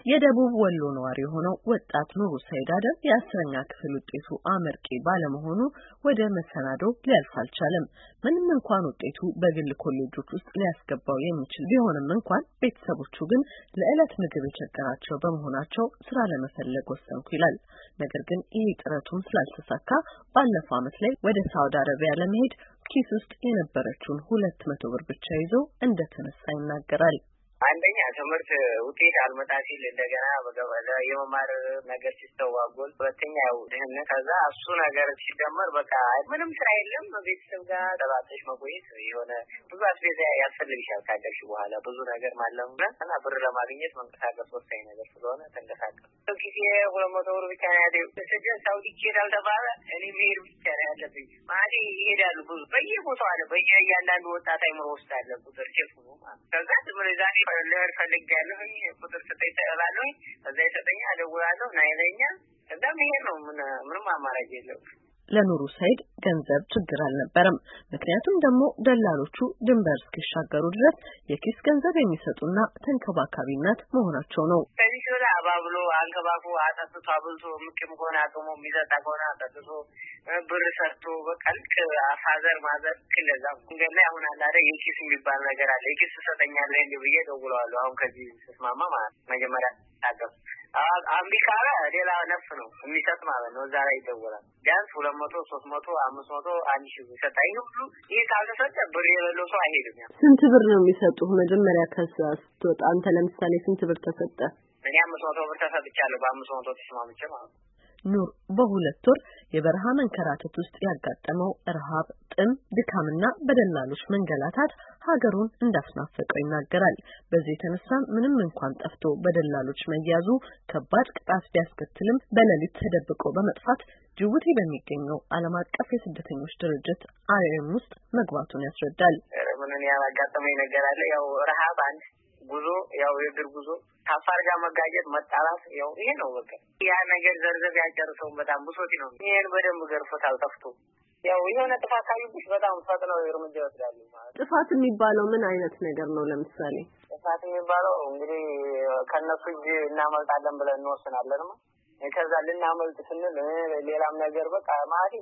የደቡብ ወሎ ነዋሪ የሆነው ወጣት ኑሩ ሰይድ አደም የ10ኛ ክፍል ውጤቱ አመርቂ ባለመሆኑ ወደ መሰናዶ ሊያልፍ አልቻለም። ምንም እንኳን ውጤቱ በግል ኮሌጆች ውስጥ ሊያስገባው የሚችል ቢሆንም እንኳን ቤተሰቦቹ ግን ለዕለት ምግብ የቸገራቸው በመሆናቸው ስራ ለመፈለግ ወሰንኩ ይላል። ነገር ግን ይህ ጥረቱም ስላልተሳካ ባለፈው ዓመት ላይ ወደ ሳውዲ አረቢያ ለመሄድ ኪስ ውስጥ የነበረችውን 200 ብር ብቻ ይዞ እንደተነሳ ይናገራል። አንደኛ ትምህርት ውጤት አልመጣ ሲል እንደገና በገበለ የመማር ነገር ሲስተዋጎል፣ ሁለተኛ ያው ድህነት፣ ከዛ እሱ ነገር ሲደመር በቃ ምንም ስራ የለም። ቤተሰብ ጋር ተባጥሽ መቆየት የሆነ ብዙ አስቤዛ ያስፈልግሻል። ካደርሽ በኋላ ብዙ ነገር ማለም እና ብር ለማግኘት መንቀሳቀስ ወሳኝ ነገር ስለሆነ ተንቀሳቀስ። ጊዜ 200 ብር ብቻ ያለው ስደት ሳውዲ ይሄዳል ተባለ። እኔ መሄድ ብቻ ያለብኝ ማዲ ይሄዳሉ። ብዙ በየቦታው አለ። በየእያንዳንዱ ወጣት አይምሮ ውስጥ አለ ቁጥር ቼፍ ነው ማለት ከዛ ትምረዛኔ ለር ፈልጋለሁ ቁጥር ሰጠኝ ተባለሁ እዛ ይሰጠኛ አደውላለሁ ናይለኛ ከዛ መሄድ ነው። ምንም አማራጭ የለው። ለኑሩ ሰይድ ገንዘብ ችግር አልነበረም። ምክንያቱም ደግሞ ደላሎቹ ድንበር እስኪሻገሩ ድረስ የኪስ ገንዘብ የሚሰጡና ተንከባካቢነት መሆናቸው ነው። ከዚህ ወደ አባብሎ አንከባኩ አጣጥቶ አብልቶ ምክም ሆነ አቅሞ የሚሰጣ ሆነ አጣጥቶ ብር ሰጥቶ በቀልክ አፋዘር ማዘር ከለዛ እንገና አሁን አላረ የኪስ የሚባል ነገር አለ። የኪስ ሰጠኛለህ እንዴ ብዬ ደውለዋለሁ። አሁን ከዚህ ተስማማ ማለት መጀመሪያ ታገፍ አምቢካራ ሌላ ነፍ ነው የሚሰጥ ማለት ነው። እዛ ላይ ይደውላል። ቢያንስ 200 300 500 1000 ይሰጣይ ሁሉ ይሄ ካልተሰጠ ብር የሌለው ሰው አይሄድም። ስንት ብር ነው የሚሰጡህ? መጀመሪያ ከስወጣ አንተ ለምሳሌ ስንት ብር ተሰጠ? እኔ 500 ብር ተሰጥቻለሁ። በ500 ተስማምቼ ማለት ነው። ኑር በሁለት ወር የበረሃ መንከራተት ውስጥ ያጋጠመው ረሃብ፣ ጥም፣ ድካምና በደላሎች መንገላታት ሀገሩን እንዳስናፈቀው ይናገራል። በዚህ የተነሳ ምንም እንኳን ጠፍቶ በደላሎች መያዙ ከባድ ቅጣት ቢያስከትልም በሌሊት ተደብቆ በመጥፋት ጅቡቲ በሚገኘው ዓለም አቀፍ የስደተኞች ድርጅት IOM ውስጥ መግባቱን ያስረዳል። ምንን ያጋጠመኝ ነገር አለ። ያው ረሃብ አንድ ጉዞ ያው የእግር ጉዞ ታፋር ጋር መጋጀት መጣላት ያው ይሄ ነው በቃ ያ ነገር ዘርዘር ያጨርሰው በጣም ብሶት ነው። ይሄን በደንብ ገርፎታል ጠፍቶ ያው የሆነ ጥፋት ካዩብሽ በጣም ፈጥነው እርምጃ ይወስዳሉ ማለት። ጥፋት የሚባለው ምን አይነት ነገር ነው? ለምሳሌ ጥፋት የሚባለው እንግዲህ ከነሱ እጅ እናመልጣለን ብለን እንወስናለን ማለት ከዛ ልናመልጥ ስንል ሌላም ነገር በቃ ማለት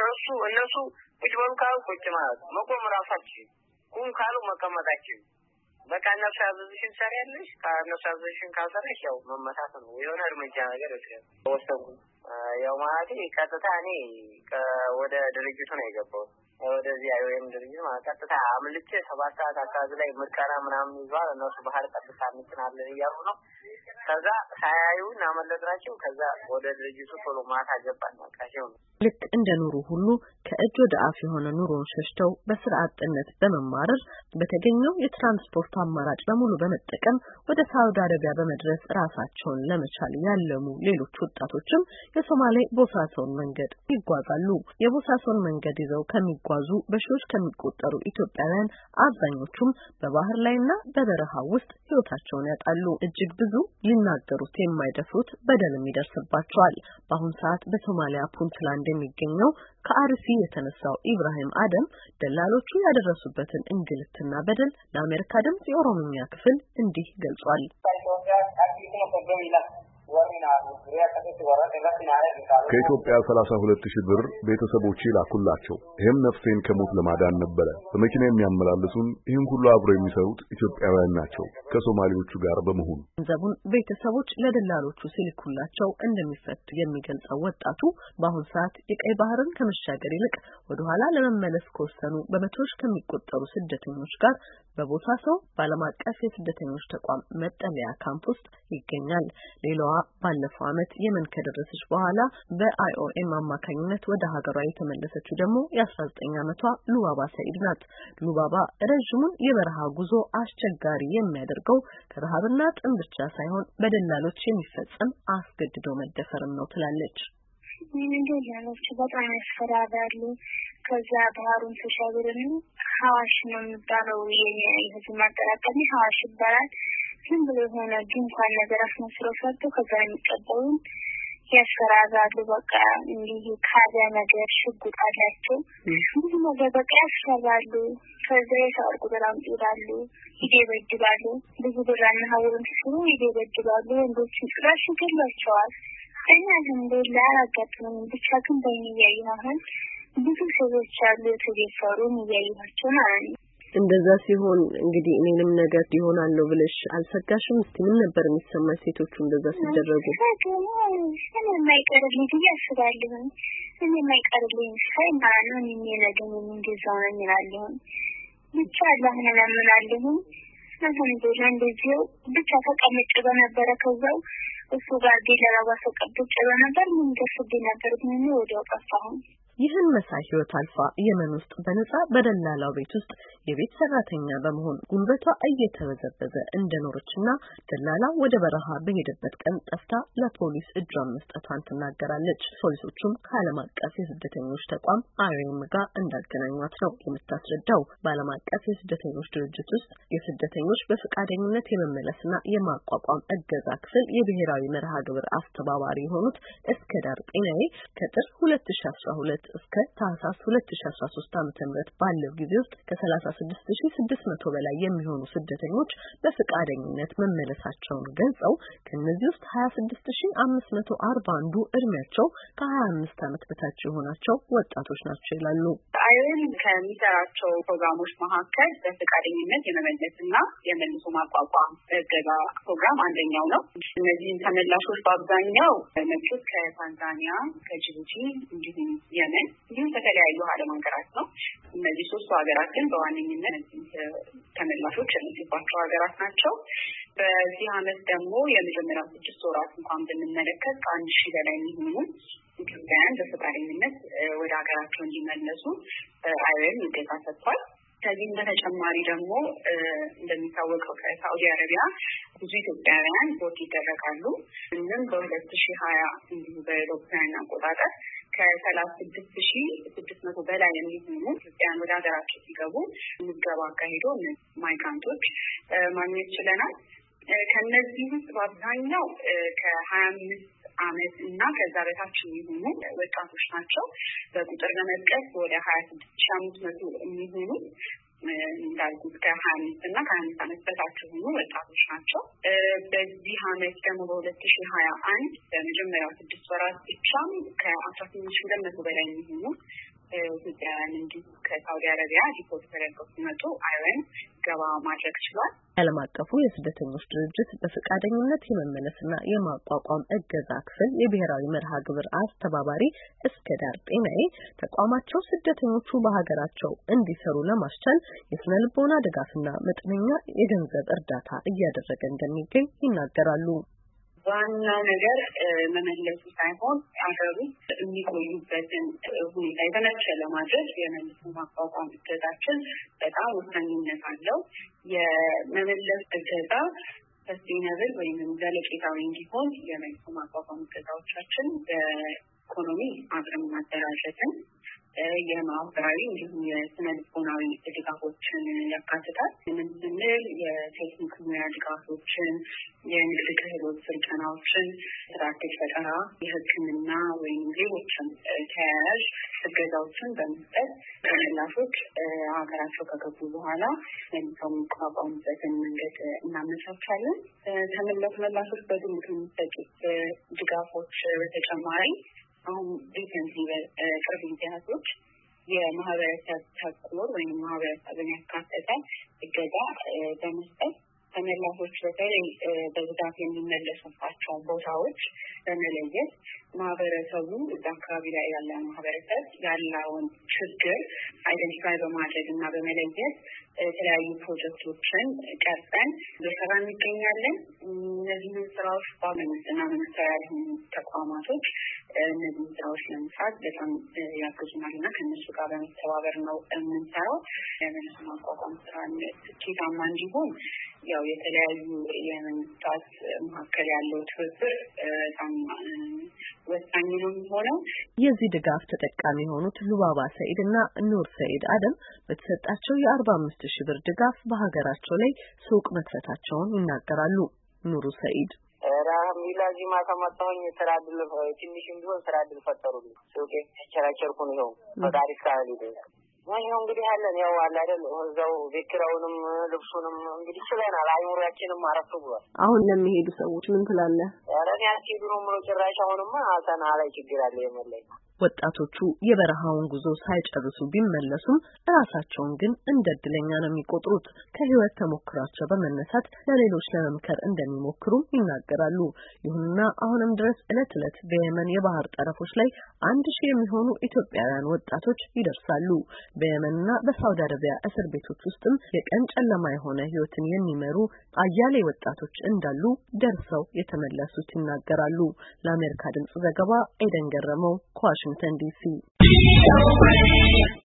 እነሱ ቁጭ በሉ ካሉ ቁጭ ማለት መቆም ራሳችን ቁም ካሉ መቀመጣችን በቃ እነሱ ያዘዙሽን ሰሪያለሽ ከእነሱ ያዘዙሽን ካልሰራሽ ያው መመታት ነው። የሆነ እርምጃ ነገር ይወስዳል። ወሰንኩ ያው ማለት ቀጥታ እኔ ወደ ድርጅቱ ነው የገባሁት። ወደዚህ IOM ድርጅት ማለት ቀጥታ አምልጬ 7 ሰዓት አካባቢ ላይ ምርቃና ምናምን ይዟል። እነሱ ባህር ቀጥታ እንጭናለን እያሉ ነው። ከዛ ሳያዩን አመለጥናቸው። ከዛ ወደ ድርጅቱ ቶሎ ማታ ገባን ማቃቸው። ልክ እንደ ኑሩ ሁሉ ከእጅ ወደ አፍ የሆነ ኑሮን ሸሽተው በስራ አጥነት በመማረር በተገኘው የትራንስፖርት አማራጭ በሙሉ በመጠቀም ወደ ሳውዲ አረቢያ በመድረስ ራሳቸውን ለመቻል ያለሙ ሌሎች ወጣቶችም የሶማሌ ቦሳሶን መንገድ ይጓዛሉ። የቦሳሶን መንገድ ይዘው ከሚጓዙ በሺዎች ከሚቆጠሩ ኢትዮጵያውያን አብዛኞቹም በባህር ላይና በበረሃ ውስጥ ህይወታቸውን ያጣሉ። እጅግ ብዙ ሊናገሩት የማይደፍሩት በደልም ይደርስባቸዋል። በአሁን ሰዓት በሶማሊያ ፑንትላንድ የሚገኘው ከአርሲ የተነሳው ኢብራሂም አደም ደላሎቹ ያደረሱበትን እንግልትና በደል ለአሜሪካ ድምጽ የኦሮምኛ ክፍል እንዲህ ገልጿል። ከኢትዮጵያ 32000 ብር ቤተሰቦቼ ላኩላቸው። ይሄም ነፍሴን ከሞት ለማዳን ነበር። በመኪና የሚያመላልሱን ይህን ሁሉ አብረው የሚሰሩት ኢትዮጵያውያን ናቸው ከሶማሌዎቹ ጋር በመሆን ገንዘቡን ቤተሰቦች ለደላሎቹ ሲልኩላቸው እንደሚፈቱ የሚገልጸው ወጣቱ በአሁን ሰዓት የቀይ ባህርን ከመሻገር ይልቅ ወደ ኋላ ለመመለስ ከወሰኑ በመቶዎች ከሚቆጠሩ ስደተኞች ጋር በቦሳሶ በዓለም አቀፍ የስደተኞች ተቋም መጠለያ ካምፕ ውስጥ ይገኛል። ሌላዋ ባለፈው ዓመት የመን ከደረሰች በኋላ በIOM አማካኝነት ወደ ሀገሯ የተመለሰችው ደግሞ የ19 ዓመቷ ሉባባ ሰይድ ናት። ሉባባ ረጅሙን የበረሃ ጉዞ አስቸጋሪ የሚያደርገው ከረሃብና ጥም ብቻ ሳይሆን በደላሎች የሚፈጸም አስገድዶ መደፈርም ነው ትላለች። ደላሎች በጣም ያስፈራራሉ። ከዛ ባህሩን ተሻግረን ሐዋሽ ነው የሚባለው የህዝብ ማጠራቀሚ ሐዋሽ ይባላል። ዝም ብሎ የሆነ ድንኳን ነገር አስመስሎ ሰርቶ ከዛ የሚቀበሉን ያስፈራራሉ። በቃ እንዲህ ካለ ነገር ሽጉጥ አላቸው። ብዙ ነገር በቃ ያስፈራራሉ። ከዛ የታወቁ በጣም ይላሉ፣ ይደበድባሉ። ብዙ ብራና ሀውሩን ሲሉ ይደበድባሉ። ወንዶችን ጭራሽ ይገሏቸዋል። እኛ እንደላ አጋጥመን ብቻ ግን በእያየን ብዙ ሰዎች አሉ የተደፈሩ እያየናቸው ማለት ነው። እንደዛ ሲሆን እንግዲህ እኔንም ነገር ይሆናል ብለሽ አልሰጋሽም? እስቲ ምን ነበር የሚሰማሽ ሴቶቹ እንደዛ ሲደረጉ? እኔ የማይቀርልኝ ብዬ አስባለሁ። እኔ የማይቀርልኝ ሳይ ማለት ነው የሚነገኝ እንደዛው ነው እላለሁ። ብቻ አላህን እለምናለሁ። አልሐምዱሊላህ እንደዚሁ ብቻ ተቀምጬ በነበረ ከዛው እሱ ጋር ዲላዋ ተቀምጬ በነበር ምን ደስብኝ ነበር ግን ወዲያው ጠፋሁ። ይህን መሳይ ህይወት አልፋ የመን ውስጥ በነጻ በደላላው ቤት ውስጥ የቤት ሰራተኛ በመሆን ጉልበቷ እየተበዘበዘ እንደኖረችና ደላላው ወደ በረሃ በሄደበት ቀን ጠፍታ ለፖሊስ እጇን መስጠቷን ትናገራለች። ፖሊሶቹም ከዓለም አቀፍ የስደተኞች ተቋም IOM ጋር እንዳገናኟት ነው የምታስረዳው። በዓለም አቀፍ የስደተኞች ድርጅት ውስጥ የስደተኞች በፈቃደኝነት የመመለስና የማቋቋም እገዛ ክፍል የብሔራዊ መርሃ ግብር አስተባባሪ የሆኑት እስከዳር ጤናዬ ከጥር 2012 እስከ ታህሳስ 2013 ዓ.ም ባለው ጊዜ ውስጥ ከ36600 በላይ የሚሆኑ ስደተኞች በፈቃደኝነት መመለሳቸውን ገልጸው ከነዚህ ውስጥ 26541 እድሜያቸው ከ25 ዓመት በታች የሆናቸው ወጣቶች ናቸው ይላሉ። IOM ከሚሰራቸው ፕሮግራሞች መካከል በፈቃደኝነት የመመለስና የመልሶ ማቋቋም እገዛ ፕሮግራም አንደኛው ነው። እነዚህን ተመላሾች በአብዛኛው መጡት ከታንዛኒያ፣ ከጅቡቲ እንዲሁም የመን እንዲሁም ከተለያዩ ዓለም ሀገራት ነው። እነዚህ ሶስቱ ሀገራት ግን በዋነኝነት ተመላሾች የሚባቸው ሀገራት ናቸው። በዚህ ዓመት ደግሞ የመጀመሪያው 6 ወራት እንኳን ብንመለከት ከ1000 በላይ የሚሆኑ ኢትዮጵያውያን በፈቃደኝነት ወደ ሀገራቸው እንዲመለሱ IOM እገዛ ሰጥቷል። ከዚህም በተጨማሪ ደግሞ እንደሚታወቀው ከሳዑዲ አረቢያ ብዙ ኢትዮጵያውያን ቦት ይደረጋሉ። እንም በ2020 እንዲሁ በአውሮፓውያን አቆጣጠር ከ36600 በላይ የሚሆኑ ኢትዮጵያውያን ወደ ሀገራቸው ሲገቡ ምዝገባ አካሂዶ ማይግራንቶች ማግኘት ችለናል። ከነዚህ ውስጥ በአብዛኛው ከ25 ዓመት እና ከዛ በታች የሚሆኑ ወጣቶች ናቸው። በቁጥር ለመጥቀስ ወደ 26500 የሚሆኑ እንዳልኩት ከ25 እና ከ25 ዓመት በታች የሆኑ ወጣቶች ናቸው። በዚህ ዓመት ደግሞ በ2021 በመጀመሪያው 6 ወራት ብቻ ከ18200 በላይ የሚሆኑ ኢትዮጵያውያን እንዲሁ ከሳዑዲ አረቢያ ዲፖርት ተደርገው ሲመጡ IOM ገባ ማድረግ ችሏል። ዓለም አቀፉ የስደተኞች ድርጅት በፈቃደኝነት የመመለስና የማቋቋም እገዛ ክፍል የብሔራዊ መርሃ ግብር አስተባባሪ እስከዳር ጤናዬ ተቋማቸው ስደተኞቹ በሀገራቸው እንዲሰሩ ለማስቻል የስነ ልቦና ድጋፍና መጠነኛ የገንዘብ እርዳታ እያደረገ እንደሚገኝ ይናገራሉ። ዋናው ነገር መመለሱ ሳይሆን አገሩ የሚቆዩበትን ሁኔታ የተመቸ ለማድረግ የመልሶ ማቋቋም እገዛችን በጣም ወሳኝነት አለው። የመመለስ እገዛ ሰስቴይነብል ወይም ዘለቄታዊ እንዲሆን የመልሶ ማቋቋም እገዛዎቻችን በኢኮኖሚ አቅም ማደራጀትን የማህበራዊ እንዲሁም የስነ ልቦናዊ ድጋፎችን ያካትታል። ምን ስንል የቴክኒክ ሙያ ድጋፎችን፣ የንግድ ክህሎት ስልጠናዎችን፣ ስራ ዕድል ፈጠራ፣ የሕክምና ወይም ሌሎችም ተያያዥ እገዛዎችን በመስጠት ተመላሾች ሀገራቸው ከገቡ በኋላ መልሰው የሚቋቋሙበትን መንገድ እናመቻቻለን። ተመላሾች በግል ከሚሰጡት ድጋፎች በተጨማሪ አሁን ሪሰንትሊ በቅርብ ጊዜያቶች የማህበረሰብ ተኮር ወይም ማህበረሰብን ያካተተ እገዛ በመስጠት ተመላሾች በተለይ በብዛት የሚመለሱባቸው ቦታዎች በመለየት ማህበረሰቡ እዛ አካባቢ ላይ ያለ ማህበረሰብ ያለውን ችግር አይደንቲፋይ በማድረግ እና በመለየት የተለያዩ ፕሮጀክቶችን ቀርጸን በሰራን እንገኛለን። እነዚህን ስራዎች በመንግስትና መንግስታዊ ያልሆኑ ተቋማቶች እነዚህን ስራዎች ለመስራት በጣም ያግዙናል እና ከእነሱ ጋር በመተባበር ነው የምንሰራው። የመልሶ ማቋቋም ስራን ስኬታማ እንዲሆን ያው የተለያዩ የመንግስታት መካከል ያለው ትብብር በጣም ወሳኝ ነው የሚሆነው። የዚህ ድጋፍ ተጠቃሚ የሆኑት ሉባባ ሰኢድ እና ኑር ሰኢድ አደም በተሰጣቸው የ45000 ብር ድጋፍ በሀገራቸው ላይ ሱቅ መክፈታቸውን ይናገራሉ። ኑሩ ሰኢድ ሚላዚማ ከመጣሁኝ ስራ ድል ትንሽም ቢሆን ስራ ድል ፈጠሩልኝ። ኦኬ ቸራቸርኩ ነው ፈቃሪስ ካሊደ ያው እንግዲህ አለን ያው አለ አይደል እዛው ቤክራውንም ልብሱንም እንግዲህ ስለናል አይሙራችንም አረፍ ብሏል። አሁን ለሚሄዱ ሰዎች ምን ትላለህ? ያረን ያሲዱ ነው ምሮ ጭራሽ አሁንማ አሰና ላይ ችግር አለ የመለኝ። ወጣቶቹ የበረሃውን ጉዞ ሳይጨርሱ ቢመለሱም ራሳቸውን ግን እንደ እድለኛ ነው የሚቆጥሩት። ከህይወት ተሞክሯቸው በመነሳት ለሌሎች ለመምከር እንደሚሞክሩ ይናገራሉ። ይሁንና አሁንም ድረስ ዕለት በየመን የባህር ጠረፎች ላይ 1000 የሚሆኑ ኢትዮጵያውያን ወጣቶች ይደርሳሉ። በየመንና በሳውዲ አረቢያ እስር ቤቶች ውስጥም የቀን ጨለማ የሆነ ህይወትን የሚመሩ አያሌ ወጣቶች እንዳሉ ደርሰው የተመለሱት ይናገራሉ። ለአሜሪካ ድምጽ ዘገባ ኤደን ገረመው ከዋሽንግተን ዲሲ